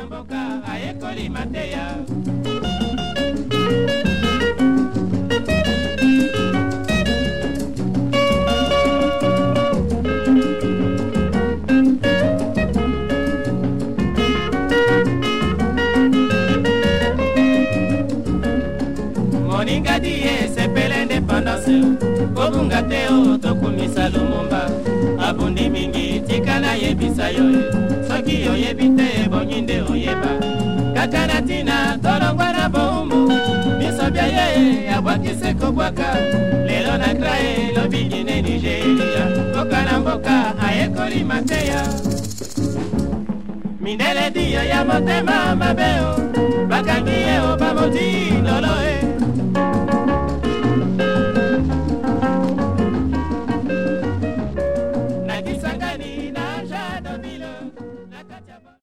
mboka ayekoli mateya. Moninga diye sepele indépendance kobunga te o tokumisa Lumumba abundi mingi tikala yebisa yo soki oyebi te bonyinde oyeba kaka na tina tolongwa na boumbu miso bya ye abwakise kobwaka lelo na krae lobingine Nigeria kokala mboka ayekoli mateya mindele diyo ya motema mabeo bakangi ye o bamoti lolo